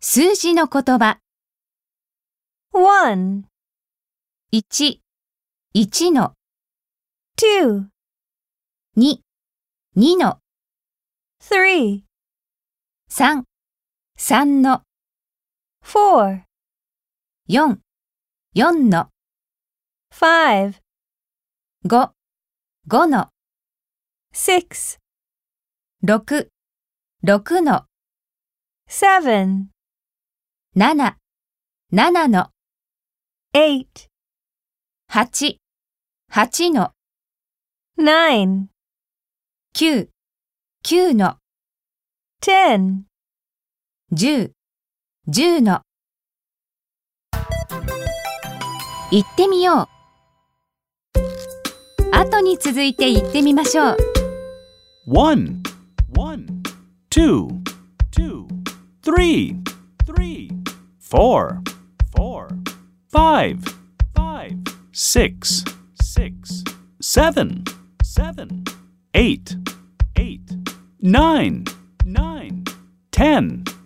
数字の言葉。 1, 1、1の、 2, 2、2の、 3, 3、3の、 4, 4、4の、 5, 5、5の、 6, 6、6の、 7, 7、7の、 8, 8、8の、 9, 9、9の、 10. 10、10の。言ってみよう。後に続いて言ってみましょう。 1, 2, 3, 4, 5, 6, 7, 8, 9, 10.